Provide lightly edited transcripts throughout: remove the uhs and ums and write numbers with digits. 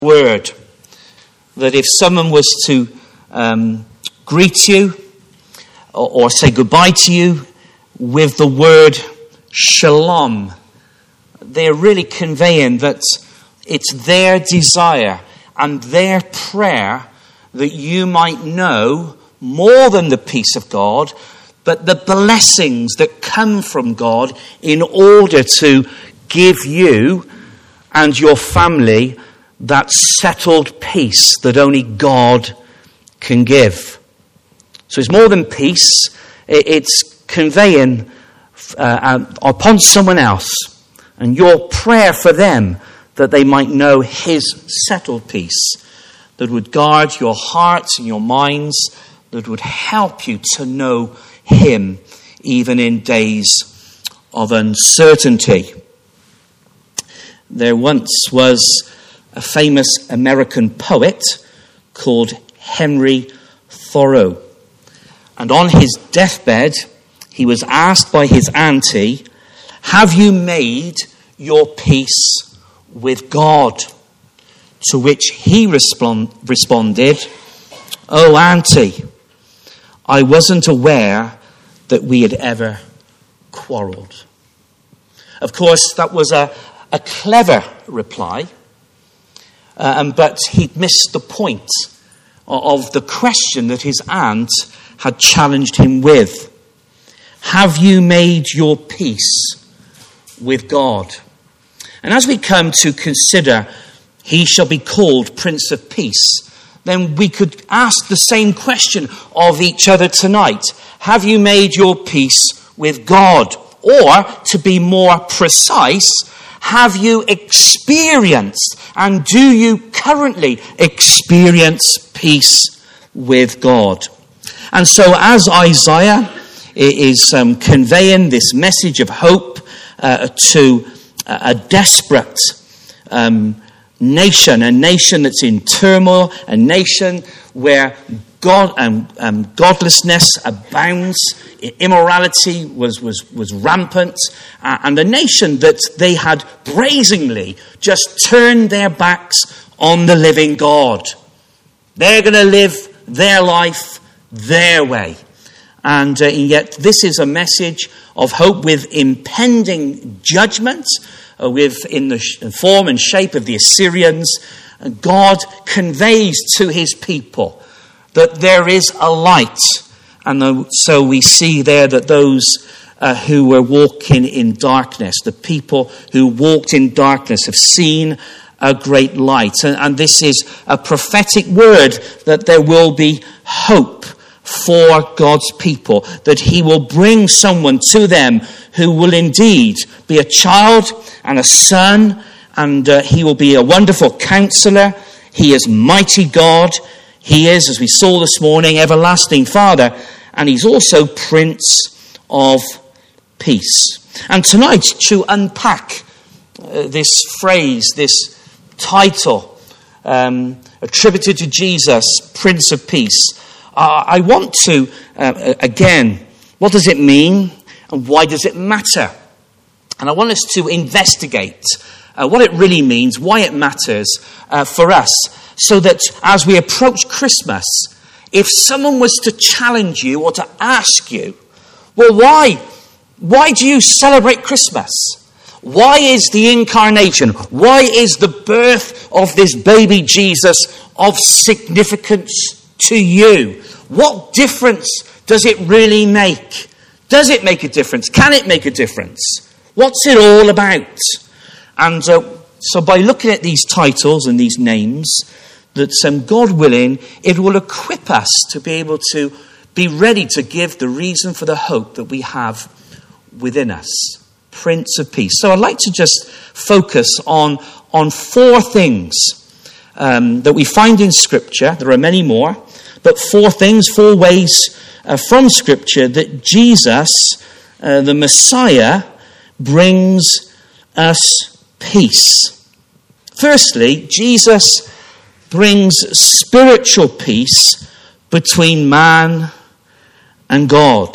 word. That if someone was to greet you or say goodbye to you with the word shalom, they're really conveying that it's their desire and their prayer that you might know more than the peace of God, but the blessings that come from God in order to give you and your family that settled peace that only God can give. So it's more than peace. It's conveying upon someone else and your prayer for them that they might know his settled peace that would guard your hearts and your minds, that would help you to know him even in days of uncertainty. There once was a famous American poet called Henry Thoreau. And on his deathbed, he was asked by his auntie, "Have you made your peace with God?" To which he responded, "Oh, auntie, I wasn't aware that we had ever quarrelled." Of course, that was a clever reply, but he'd missed the point of the question that his aunt had challenged him with. Have you made your peace with God? And as we come to consider he shall be called Prince of Peace, then we could ask the same question of each other tonight. Have you made your peace with God? Or, to be more precise, have you experienced and do you currently experience peace with God? And so as Isaiah is conveying this message of hope to a desperate nation, a nation that's in turmoil, a nation where God and godlessness abounds, immorality was rampant, and a nation that they had brazenly just turned their backs on the living God. They're going to live their life their way. And yet this is a message of hope with impending judgment, in the form and shape of the Assyrians. God conveys to his people that there is a light. And so we see there that those who were walking in darkness, the people who walked in darkness, have seen a great light. And this is a prophetic word that there will be hope for God's people, that he will bring someone to them who will indeed be a child and a son, and he will be a wonderful counselor. He is mighty God. He is, as we saw this morning, everlasting Father, and he's also Prince of Peace. And tonight, to unpack this phrase, this title attributed to Jesus, Prince of Peace, I want to, again, what does it mean and why does it matter? And I want us to investigate what it really means, why it matters for us, so that as we approach Christmas, if someone was to challenge you or to ask you, well, why do you celebrate Christmas? Why is the incarnation, why is the birth of this baby Jesus of significance to you? What difference does it really make? Does it make a difference? Can it make a difference? What's it all about? And so by looking at these titles and these names, that God willing, it will equip us to be able to be ready to give the reason for the hope that we have within us. Prince of Peace. So I'd like to just focus on four things that we find in Scripture. There are many more, but four ways from Scripture that Jesus, the Messiah, brings us peace. Firstly, Jesus brings spiritual peace between man and God.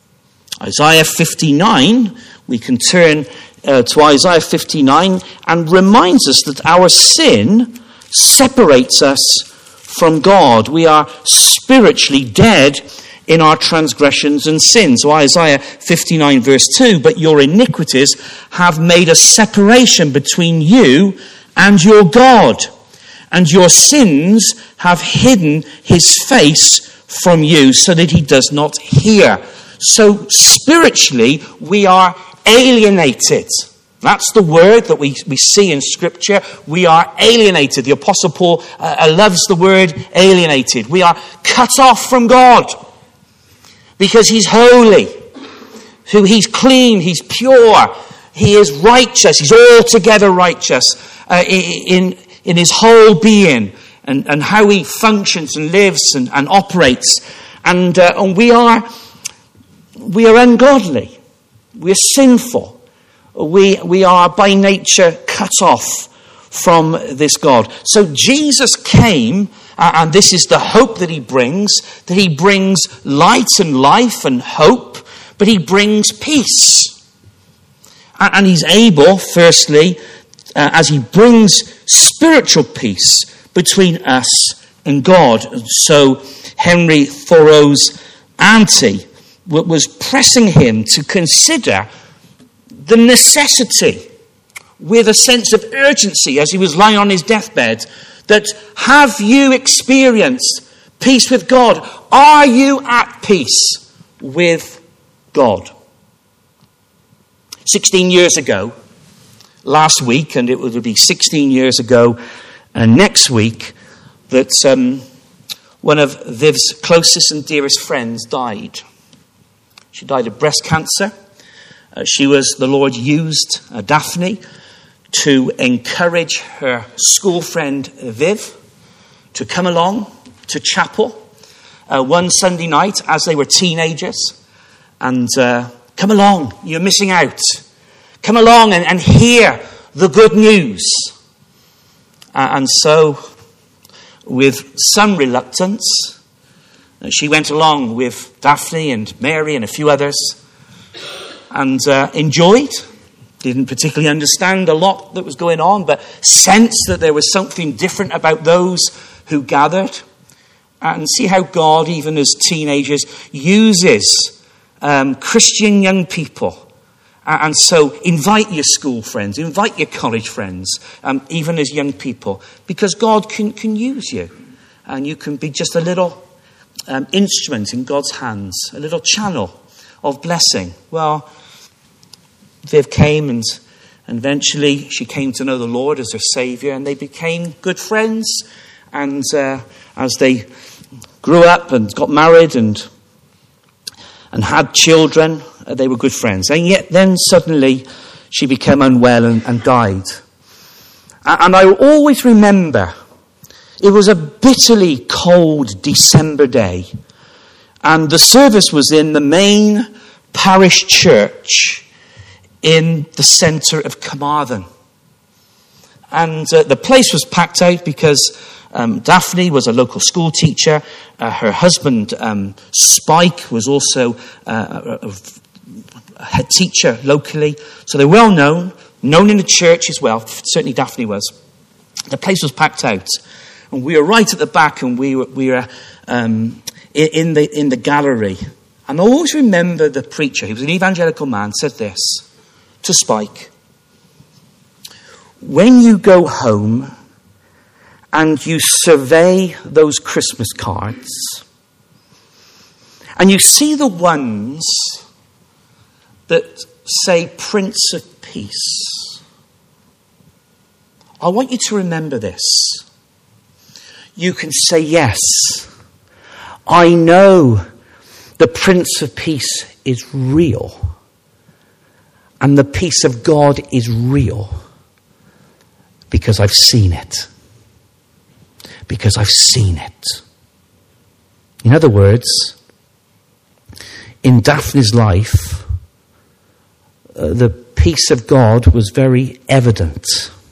Isaiah 59, we can turn to Isaiah 59, and reminds us that our sin separates us from God. We are spiritually dead in our transgressions and sins. So Isaiah 59 verse 2, but your iniquities have made a separation between you and your God, and your sins have hidden his face from you so that he does not hear. So spiritually, we are alienated. That's the word that we see in Scripture. We are alienated. The Apostle Paul loves the word alienated. We are cut off from God because he's holy. He's clean. He's pure. He is righteous. He's altogether righteous in his whole being and how he functions and lives and operates. And we are ungodly. We are sinful. We are by nature cut off from this God. So Jesus came, and this is the hope that he brings light and life and hope, but he brings peace. And he's able, firstly, as he brings spiritual peace between us and God. So Henry Thoreau's auntie was pressing him to consider the necessity, with a sense of urgency as he was lying on his deathbed, that have you experienced peace with God? Are you at peace with God? 16 years ago, last week, and it would be 16 years ago next week, that one of Viv's closest and dearest friends died. She died of breast cancer. The Lord used Daphne to encourage her school friend Viv to come along to chapel one Sunday night as they were teenagers. And come along, you're missing out. Come along and hear the good news. And so, with some reluctance, she went along with Daphne and Mary and a few others, and enjoyed. Didn't particularly understand a lot that was going on, but sensed that there was something different about those who gathered. And see how God, even as teenagers, uses Christian young people. And so invite your school friends, invite your college friends, even as young people, because God can use you. And you can be just a little instrument in God's hands, a little channel of blessing. Well, Viv came and eventually she came to know the Lord as her Saviour, and they became good friends. And as they grew up and got married and had children, they were good friends. And yet then suddenly she became unwell and died. And I always remember, it was a bitterly cold December day, and the service was in the main parish church in the centre of Carmarthen. And the place was packed out because Daphne was a local school teacher. Her husband, Spike, was also a head teacher locally. So they're well known in the church as well. Certainly Daphne was. The place was packed out. And we were right at the back, and we were in the gallery. And I always remember the preacher, he was an evangelical man, said this to Spike: when you go home and you survey those Christmas cards and you see the ones that say Prince of Peace, I want you to remember this. You can say, yes, I know the Prince of Peace is real. And the peace of God is real because I've seen it. Because I've seen it. In other words, in Daphne's life, the peace of God was very evident.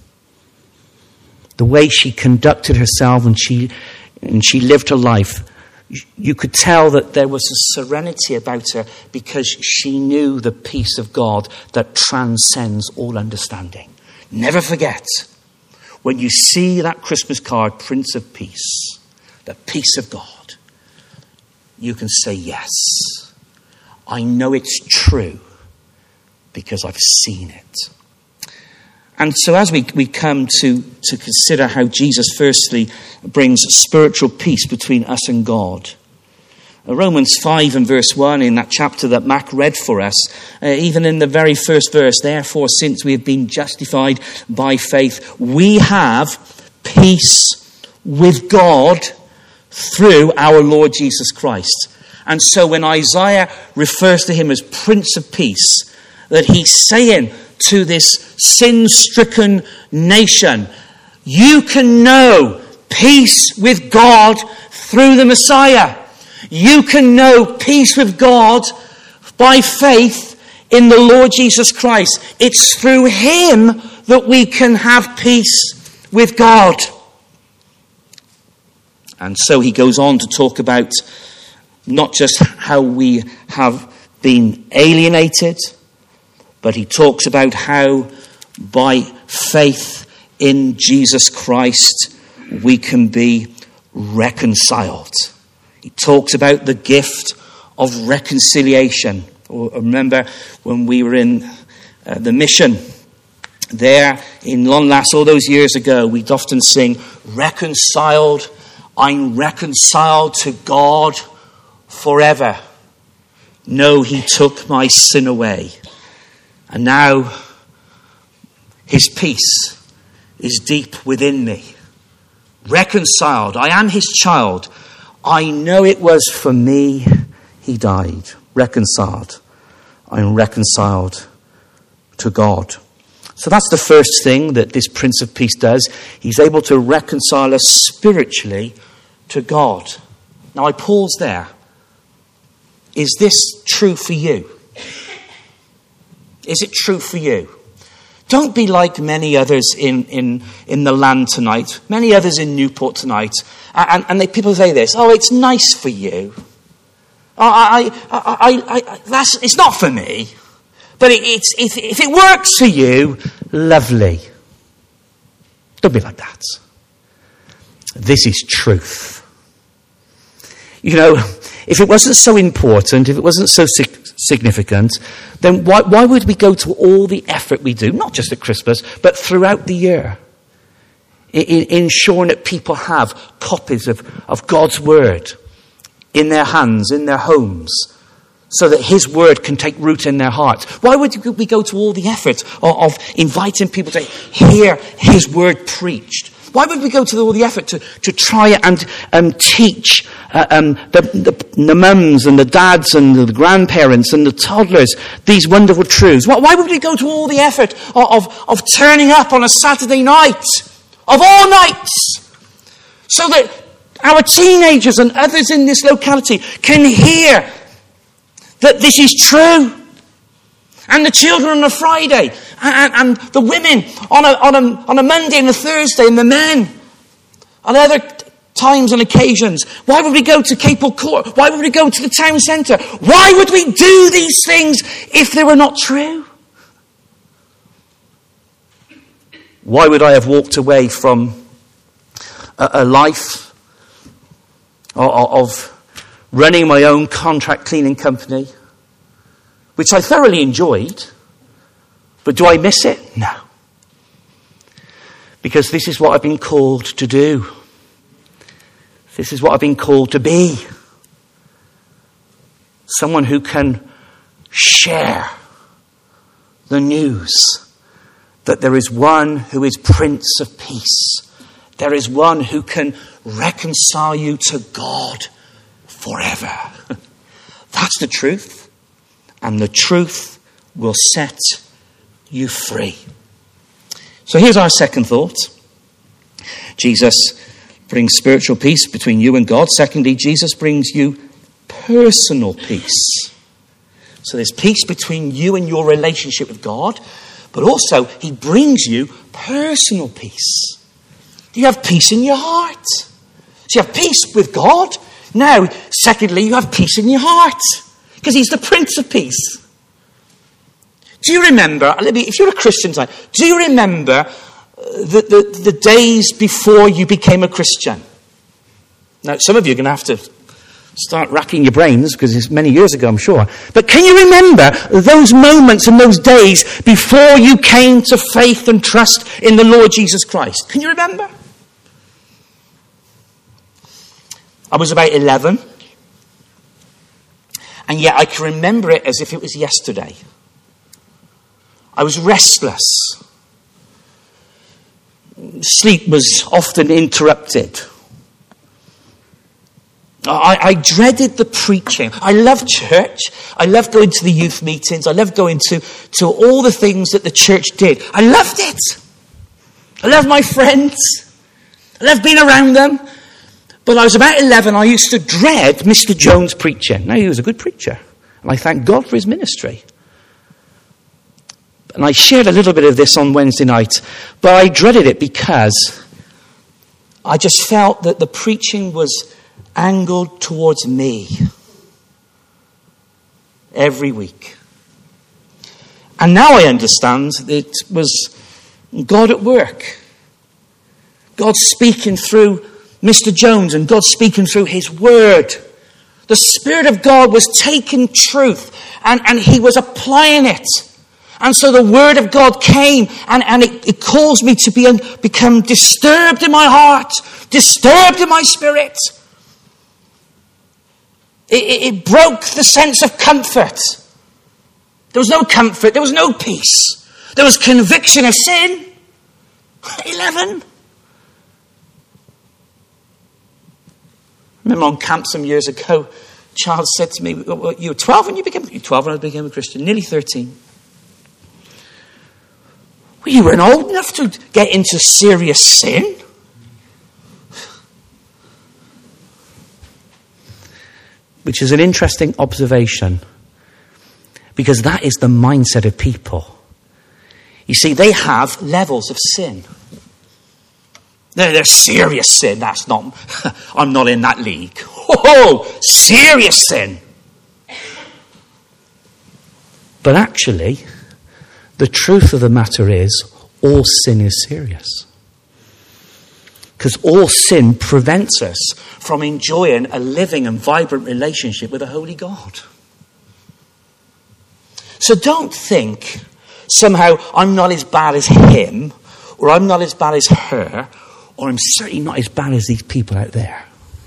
The way she conducted herself and she lived her life, you could tell that there was a serenity about her because she knew the peace of God that transcends all understanding. Never forget, when you see that Christmas card, Prince of Peace, the peace of God, you can say, yes, I know it's true because I've seen it. And so as we come to consider how Jesus firstly brings spiritual peace between us and God, Romans 5 and verse 1 in that chapter that Mac read for us, even in the very first verse, therefore, since we have been justified by faith, we have peace with God through our Lord Jesus Christ. And so when Isaiah refers to him as Prince of Peace, that he's saying to this sin-stricken nation, you can know peace with God through the Messiah. You can know peace with God by faith in the Lord Jesus Christ. It's through him that we can have peace with God. And so he goes on to talk about not just how we have been alienated, but he talks about how by faith in Jesus Christ we can be reconciled. He talks about the gift of reconciliation. Remember when we were in the mission there in Lonlass all those years ago, we'd often sing, reconciled, I'm reconciled to God forever. No, he took my sin away. And now his peace is deep within me. Reconciled, I am his child. I know it was for me he died. Reconciled. I'm reconciled to God. So that's the first thing that this Prince of Peace does. He's able to reconcile us spiritually to God. Now I pause there. Is this true for you? Is it true for you? Don't be like many others in the land tonight, many others in Newport tonight, and people say this, oh, it's nice for you. It's not for me, but if it works for you, lovely. Don't be like that. This is truth. You know, if it wasn't so important, if it wasn't so significant, then why would we go to all the effort we do, not just at Christmas, but throughout the year, in ensuring that people have copies of God's word in their hands, in their homes, so that his word can take root in their hearts? Why would we go to all the effort of inviting people to hear his word preached? Why would we go to all the effort to try and teach the mums and the dads and the grandparents and the toddlers these wonderful truths? Why would we go to all the effort of turning up on a Saturday night, of all nights, so that our teenagers and others in this locality can hear that this is true? And the children on a Friday, and the women on a Monday and a Thursday, and the men on other times and occasions. Why would we go to Capel Court? Why would we go to the town centre? Why would we do these things if they were not true? Why would I have walked away from a life of running my own contract cleaning company, which I thoroughly enjoyed, but do I miss it? No. Because this is what I've been called to do. This is what I've been called to be. Someone who can share the news that there is one who is Prince of Peace. There is one who can reconcile you to God forever. That's the truth. And the truth will set you free. So here's our second thought. Jesus brings spiritual peace between you and God. Secondly, Jesus brings you personal peace. So there's peace between you and your relationship with God, but also he brings you personal peace. You have peace in your heart. So you have peace with God. Now, secondly, you have peace in your heart, because he's the Prince of Peace. Do you remember, if you're a Christian tonight, do you remember the days before you became a Christian? Now, some of you are going to have to start racking your brains because it's many years ago, I'm sure. But can you remember those moments and those days before you came to faith and trust in the Lord Jesus Christ? Can you remember? I was about 11. And yet I can remember it as if it was yesterday. I was restless. Sleep was often interrupted. I dreaded the preaching. I loved church. I loved going to the youth meetings. I loved going to all the things that the church did. I loved it. I loved my friends. I loved being around them. But I was about 11. I used to dread Mr. Jones preaching. Now, he was a good preacher. And I thank God for his ministry. And I shared a little bit of this on Wednesday night. But I dreaded it because I just felt that the preaching was angled towards me every week. And now I understand that it was God at work. God speaking through Mr. Jones and God speaking through his word. The Spirit of God was taking truth and he was applying it. And so the word of God came and it caused me to become disturbed in my heart, disturbed in my spirit. It broke the sense of comfort. There was no comfort. There was no peace. There was conviction of sin. 11. I remember on camp some years ago, a child said to me, well, you were 12 when you became 12 when I became a Christian, nearly 13. Well, you weren't old enough to get into serious sin. Which is an interesting observation, because that is the mindset of people. You see, they have levels of sin. There's serious sin. That's not, I'm not in that league. Oh, serious sin. But actually, the truth of the matter is, all sin is serious. Because all sin prevents us from enjoying a living and vibrant relationship with a holy God. So don't think somehow I'm not as bad as him, or I'm not as bad as her, or I'm certainly not as bad as these people out there.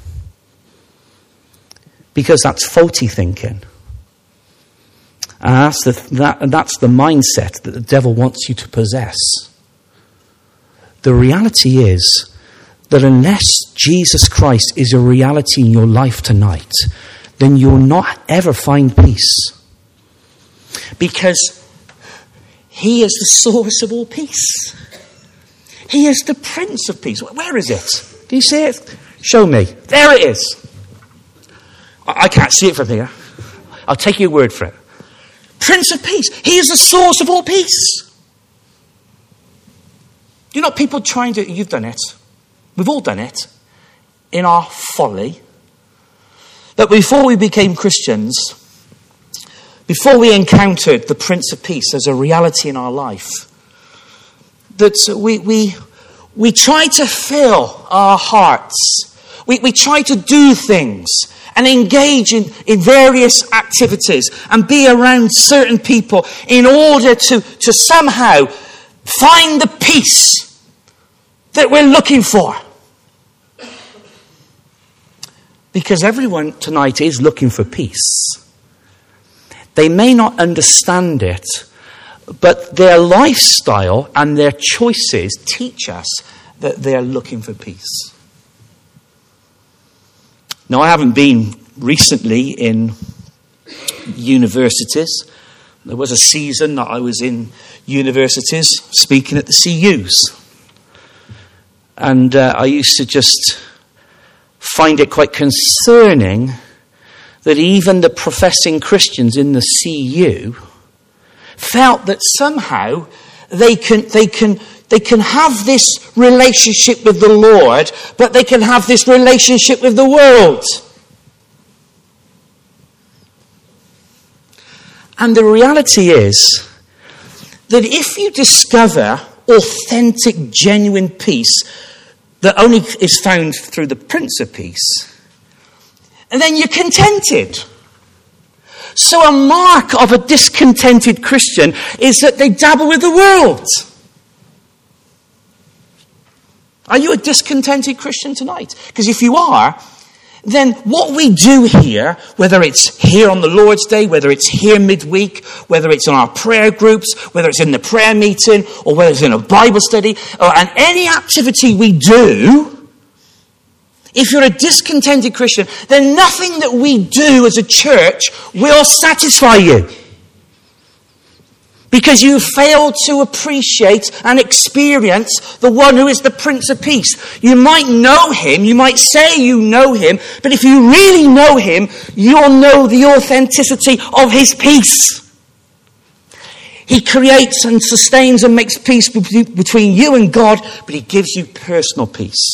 Because that's faulty thinking. And that's the mindset that the devil wants you to possess. The reality is that unless Jesus Christ is a reality in your life tonight, then you'll not ever find peace. Because he is the source of all peace. He is the Prince of Peace. Where is it? Can you see it? Show me. There it is. I can't see it from here. I'll take your word for it. Prince of Peace. He is the source of all peace. You know, people trying to... You've done it. We've all done it. In our folly. That before we became Christians, before we encountered the Prince of Peace as a reality in our life, that we try to fill our hearts. We try to do things and engage in various activities and be around certain people in order to somehow find the peace that we're looking for. Because everyone tonight is looking for peace. They may not understand it, but their lifestyle and their choices teach us that they're looking for peace. Now, I haven't been recently in universities. There was a season that I was in universities speaking at the CUs. And I used to just find it quite concerning that even the professing Christians in the CU felt that somehow they can have this relationship with the Lord, but they can have this relationship with the world. And the reality is that if you discover authentic, genuine peace that only is found through the Prince of Peace, and then you're contented. So a mark of a discontented Christian is that they dabble with the world. Are you a discontented Christian tonight? Because if you are, then what we do here, whether it's here on the Lord's Day, whether it's here midweek, whether it's in our prayer groups, whether it's in the prayer meeting, or whether it's in a Bible study, and any activity we do, if you're a discontented Christian, then nothing that we do as a church will satisfy you. Because you fail to appreciate and experience the one who is the Prince of Peace. You might know him, you might say you know him, but if you really know him, you'll know the authenticity of his peace. He creates and sustains and makes peace between you and God, but he gives you personal peace.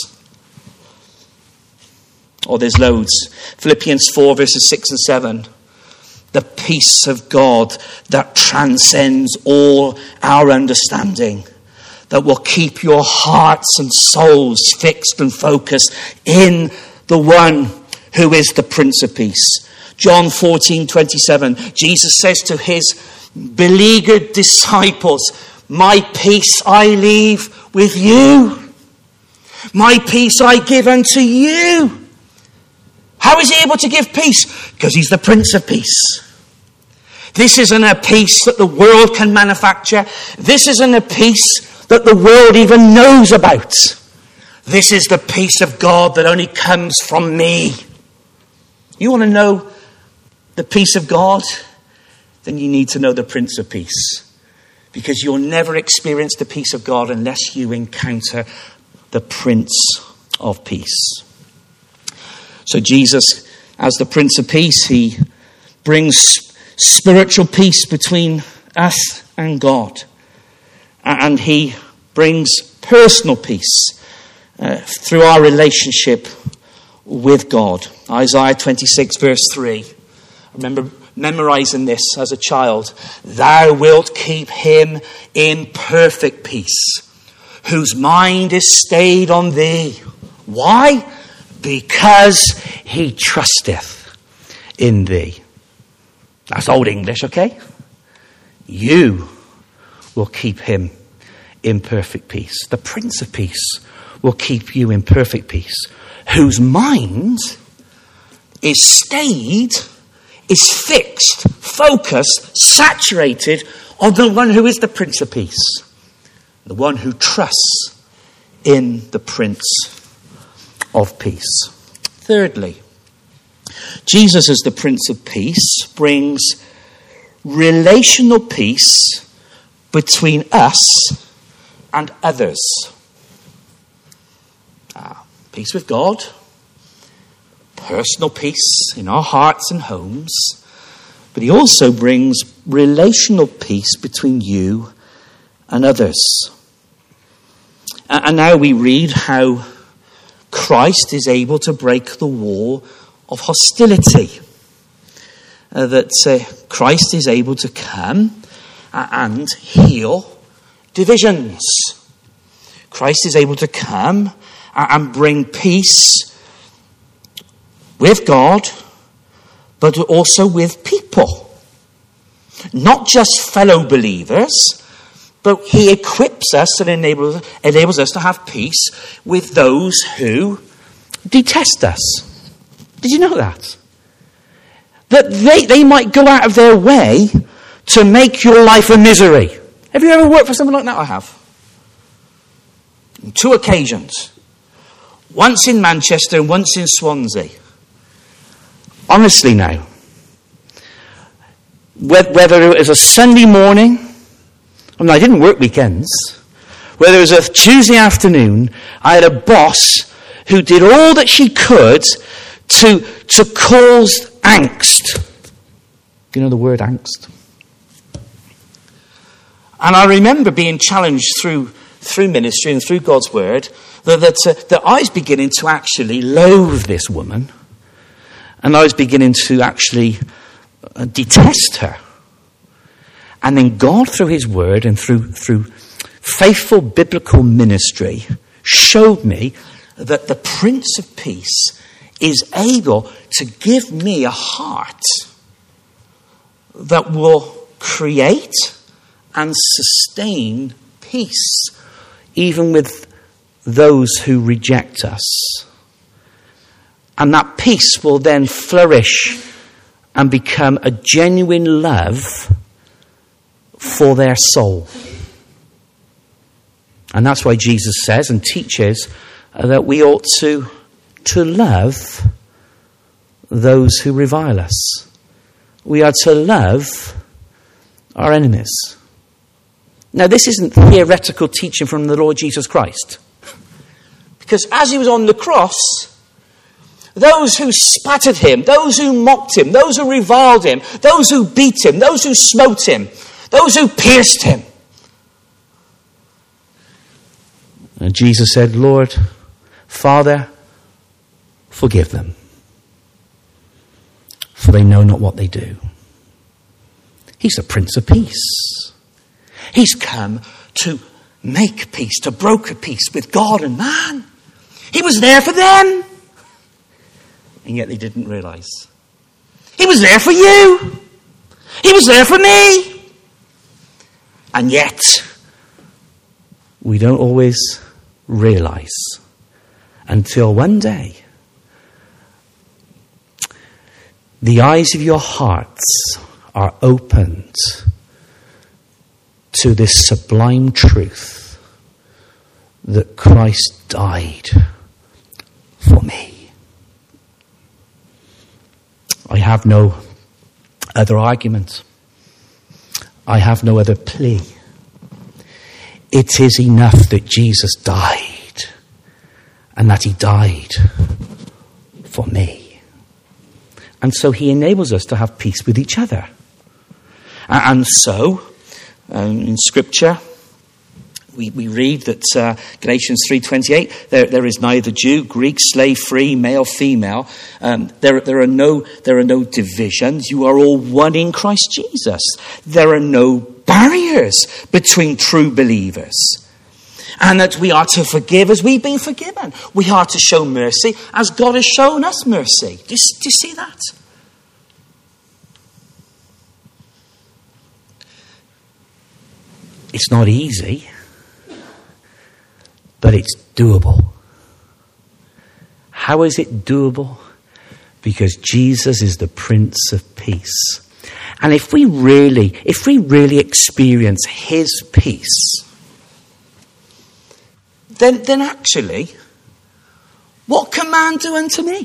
Oh, there's loads. Philippians 4 verses 6 and 7. The peace of God that transcends all our understanding, that will keep your hearts and souls fixed and focused in the one who is the Prince of Peace. John 14:27. Jesus says to his beleaguered disciples, my peace I leave with you. My peace I give unto you. How is he able to give peace? Because he's the Prince of Peace. This isn't a peace that the world can manufacture. This isn't a peace that the world even knows about. This is the peace of God that only comes from me. You want to know the peace of God? Then you need to know the Prince of Peace. Because you'll never experience the peace of God unless you encounter the Prince of Peace. So Jesus, as the Prince of Peace, he brings spiritual peace between us and God. And he brings personal peace through our relationship with God. Isaiah 26 verse 3. I remember memorizing this as a child. Thou wilt keep him in perfect peace, whose mind is stayed on thee. Why? Because he trusteth in thee. That's old English, okay? You will keep him in perfect peace. The Prince of Peace will keep you in perfect peace, whose mind is stayed, is fixed, focused, saturated on the one who is the Prince of Peace. The one who trusts in the Prince of Peace. Thirdly, Jesus as the Prince of Peace brings relational peace between us and others. Peace with God, personal peace in our hearts and homes, but he also brings relational peace between you and others. And now we read how Christ is able to break the wall of hostility. That Christ is able to come and heal divisions. Christ is able to come and bring peace with God, but also with people. Not just fellow believers, but he equips us and enables us to have peace with those who detest us. Did you know that? That they might go out of their way to make your life a misery. Have you ever worked for someone like that? I have. On 2 occasions. Once in Manchester and once in Swansea. Honestly now. Whether it was a Sunday morning, I didn't work weekends. Whether it was a Tuesday afternoon, I had a boss who did all that she could to cause angst. You know the word angst? And I remember being challenged through ministry and through God's word that I was beginning to actually loathe this woman. And I was beginning to actually detest her. And then God, through his word and through faithful biblical ministry showed me that the Prince of Peace is able to give me a heart that will create and sustain peace, even with those who reject us. And that peace will then flourish and become a genuine love for their soul. And that's why Jesus says and teaches that we ought to love those who revile us. We are to love our enemies. Now, this isn't theoretical teaching from the Lord Jesus Christ. Because as he was on the cross, those who spat at him, those who mocked him, those who reviled him, those who beat him, those who smote him, those who pierced him. And Jesus said, Lord, Father, forgive them, for they know not what they do. He's the Prince of Peace. He's come to make peace, to broker peace with God and man. He was there for them. And yet they didn't realize. He was there for you. He was there for me. And yet, we don't always realize until one day the eyes of your hearts are opened to this sublime truth that Christ died for me. I have no other argument. I have no other plea. It is enough that Jesus died and that he died for me. And so he enables us to have peace with each other. And so, in Scripture, we read that Galatians 3:28, there is neither Jew, Greek, slave, free, male, female. There are no divisions. You are all one in Christ Jesus. There are no barriers between true believers. And that we are to forgive as we've been forgiven. We are to show mercy as God has shown us mercy. Do you see that? It's not easy, but it's doable. How is it doable? Because Jesus is the Prince of Peace. And if we really experience his peace, then actually, what can man do unto me?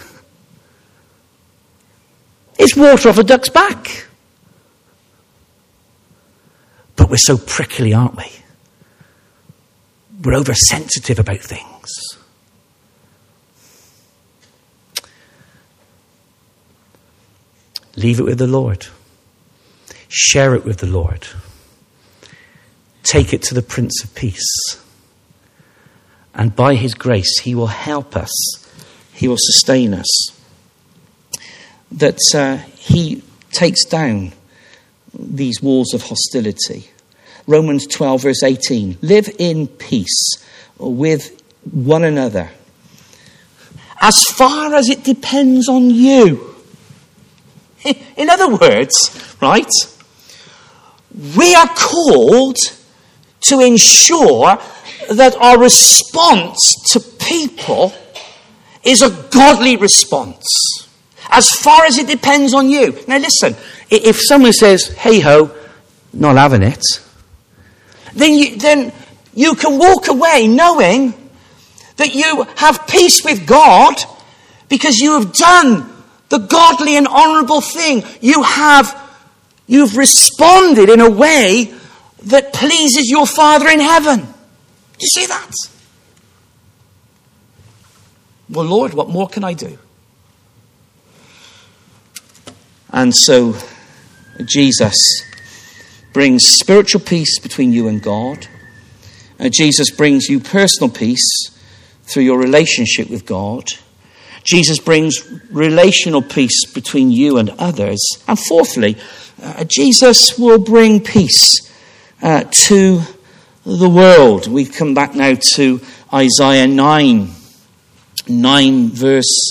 It's water off a duck's back. But we're so prickly, aren't we? We're oversensitive about things. Leave it with the Lord. Share it with the Lord. Take it to the Prince of Peace. And by his grace, he will help us. He will sustain us. That he takes down these walls of hostility. Romans 12 verse 18. Live in peace with one another, as far as it depends on you. In other words, right, we are called to ensure that our response to people is a godly response, as far as it depends on you. Now listen, if someone says, hey ho, not having it, then you can walk away knowing that you have peace with God because you have done the godly and honourable thing. You've responded in a way that pleases your Father in heaven. Do you see that? Well, Lord, what more can I do? And so Jesus brings spiritual peace between you and God. Jesus brings you personal peace through your relationship with God. Jesus brings relational peace between you and others. And fourthly, Jesus will bring peace to the world. We come back now to Isaiah 9 verse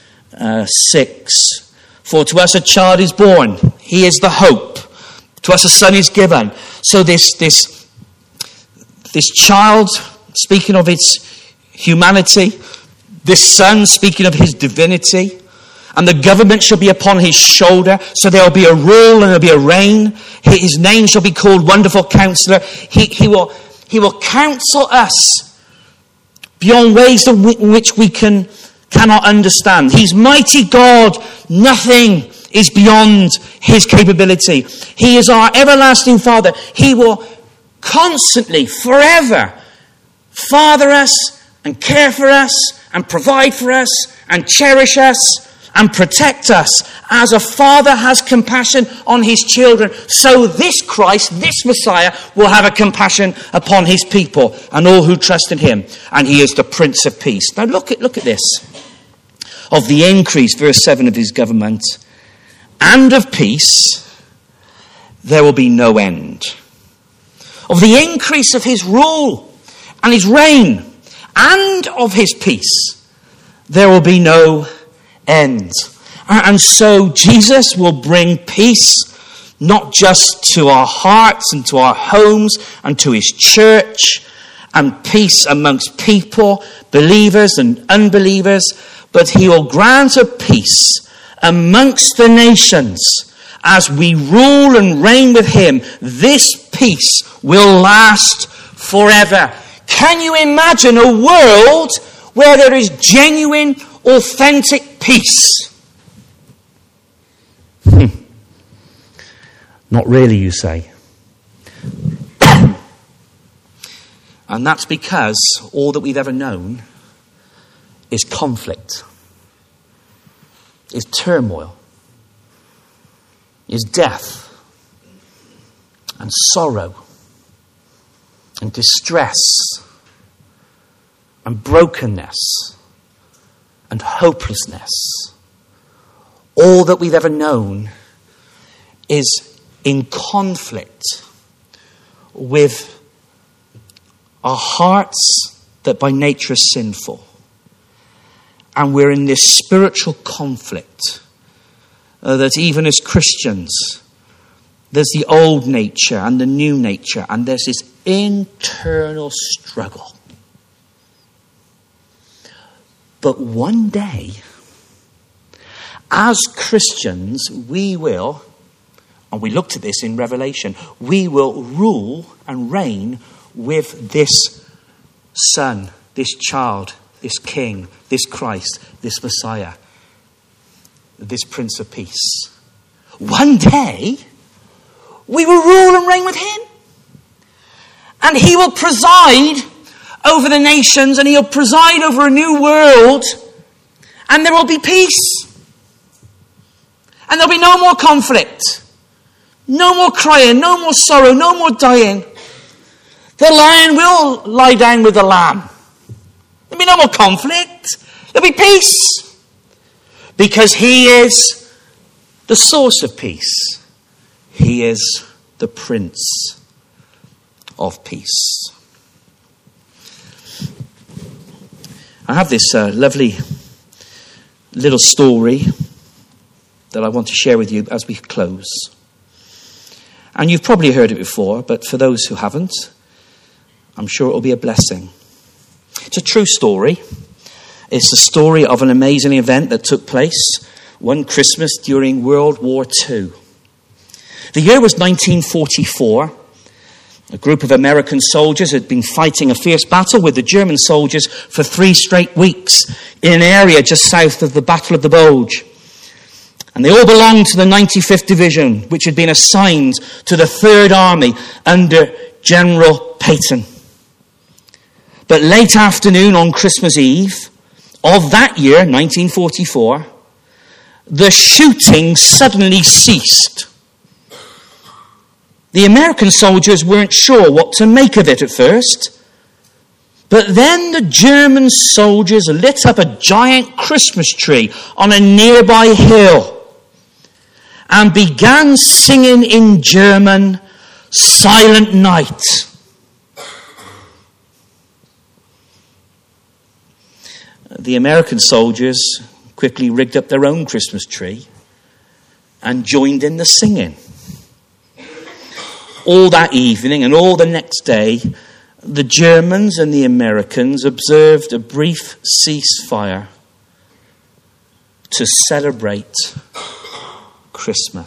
6. For to us a child is born, he is the hope. To us a son is given. So this child, speaking of its humanity, this son, speaking of his divinity, and the government shall be upon his shoulder. So there will be a rule and there will be a reign. His name shall be called Wonderful Counselor. He will counsel us beyond ways in which we cannot understand. He's mighty God. Nothing is beyond his capability. He is our everlasting Father. He will constantly, forever, father us and care for us and provide for us and cherish us and protect us. As a father has compassion on his children, so this Christ, this Messiah, will have a compassion upon his people and all who trust in him. And he is the Prince of Peace. Now look at this. Of the increase, verse 7, of his government and of peace, there will be no end. Of the increase of his rule and his reign and of his peace, there will be no end. And so Jesus will bring peace not just to our hearts and to our homes and to his church, and peace amongst people, believers and unbelievers, but he will grant a peace amongst the nations. As we rule and reign with him, this peace will last forever. Can you imagine a world where there is genuine, authentic peace? Not really, you say. And that's because all that we've ever known is conflict, is turmoil, is death and sorrow and distress and brokenness and hopelessness. All that we've ever known is in conflict with our hearts that by nature are sinful. And we're in this spiritual conflict that even as Christians, there's the old nature and the new nature, and there's this internal struggle. But one day, as Christians, we will, and we looked at this in Revelation, we will rule and reign with this Son, this child, this King, this Christ, this Messiah, this Prince of Peace. One day, we will rule and reign with him. And he will preside over the nations, and he'll preside over a new world, and there will be peace. And there'll be no more conflict, no more crying, no more sorrow, no more dying. The lion will lie down with the lamb. There'll be no more conflict. There'll be peace. Because he is the source of peace. He is the Prince of Peace. I have this lovely little story that I want to share with you as we close. And you've probably heard it before, but for those who haven't, I'm sure it will be a blessing. It's a true story. It's the story of an amazing event that took place one Christmas during World War II. The year was 1944. A group of American soldiers had been fighting a fierce battle with the German soldiers for 3 straight weeks in an area just south of the Battle of the Bulge. And they all belonged to the 95th Division, which had been assigned to the 3rd Army under General Patton. But late afternoon on Christmas Eve of that year, 1944, the shooting suddenly ceased. The American soldiers weren't sure what to make of it at first. But then the German soldiers lit up a giant Christmas tree on a nearby hill and began singing in German, "Silent Night." the American soldiers quickly rigged up their own Christmas tree and joined in the singing. All that evening and all the next day, the Germans and the Americans observed a brief ceasefire to celebrate Christmas.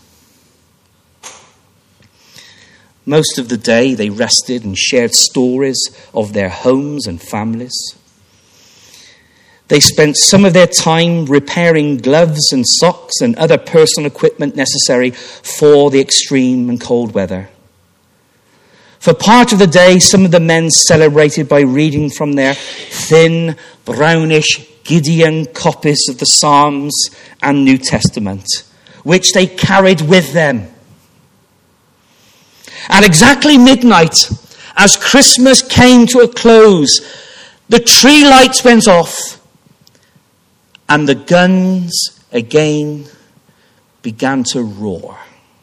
Most of the day they rested and shared stories of their homes and families. They spent some of their time repairing gloves and socks and other personal equipment necessary for the extreme and cold weather. For part of the day, some of the men celebrated by reading from their thin, brownish Gideon copies of the Psalms and New Testament, which they carried with them. At exactly midnight, as Christmas came to a close, the tree lights went off and the guns again began to roar.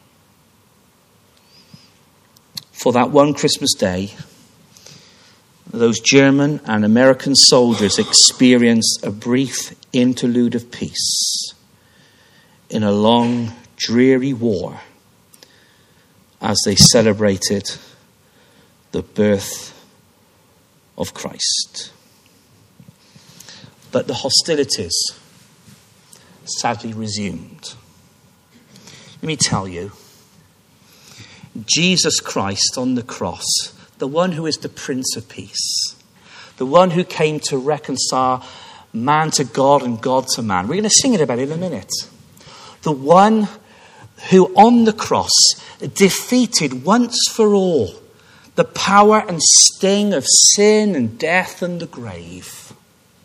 For that one Christmas day, those German and American soldiers experienced a brief interlude of peace in a long, dreary war as they celebrated the birth of Christ. But the hostilities sadly resumed. Let me tell you, Jesus Christ on the cross, the one who is the Prince of Peace, the one who came to reconcile man to God and God to man. We're going to sing it about it in a minute. The one who on the cross defeated once for all the power and sting of sin and death and the grave.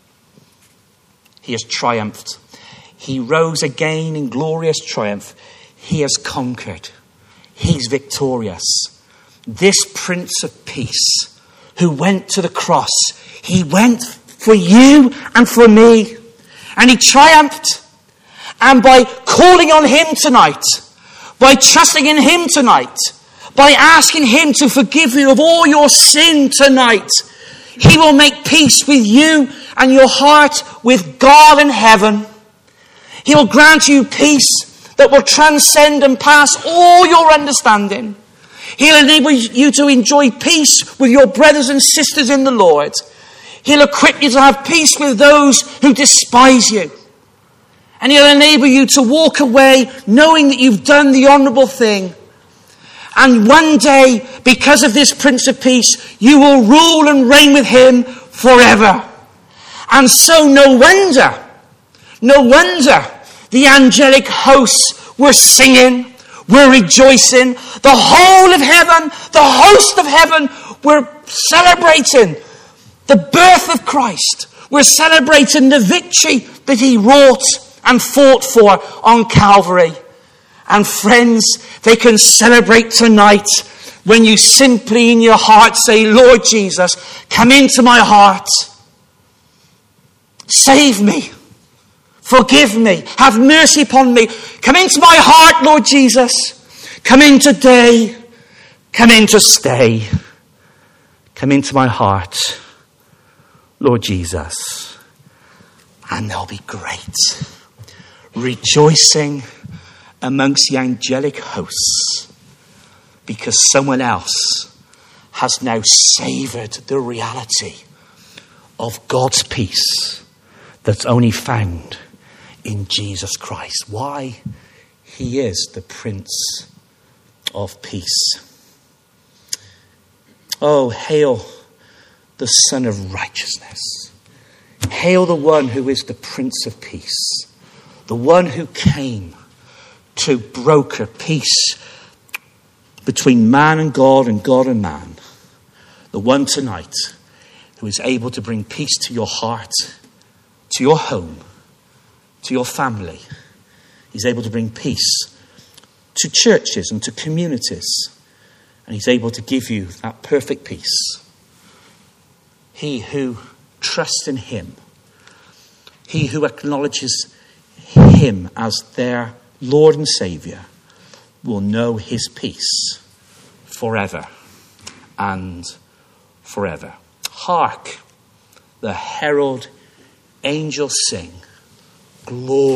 He has triumphed. He rose again in glorious triumph. He has conquered. He's victorious. This Prince of Peace who went to the cross, he went for you and for me. And he triumphed. And by calling on him tonight, by trusting in him tonight, by asking him to forgive you of all your sin tonight, he will make peace with you and your heart with God in heaven. He will grant you peace that will transcend and pass all your understanding. He'll enable you to enjoy peace with your brothers and sisters in the Lord. He'll equip you to have peace with those who despise you. And he'll enable you to walk away knowing that you've done the honourable thing. And one day, because of this Prince of Peace, you will rule and reign with him forever. And so no wonder the angelic hosts were singing, were rejoicing. The whole of heaven, the host of heaven were celebrating the birth of Christ. We're celebrating the victory that he wrought and fought for on Calvary. And friends, they can celebrate tonight when you simply in your heart say, Lord Jesus, come into my heart. Save me. Forgive me. Have mercy upon me. Come into my heart, Lord Jesus. Come in today. Come in to stay. Come into my heart, Lord Jesus. And there'll be great rejoicing amongst the angelic hosts, because someone else has now savoured the reality of God's peace that's only found in Jesus Christ. Why? He is the Prince of Peace. Oh, hail the Son of Righteousness. Hail the one who is the Prince of Peace. The one who came to broker peace between man and God and man. The one tonight who is able to bring peace to your heart, to your home, to your family. He's able to bring peace to churches and to communities. And he's able to give you that perfect peace. He who trusts in him, he who acknowledges him as their Lord and Saviour, will know his peace forever and forever. Hark, the herald angels sing, glory.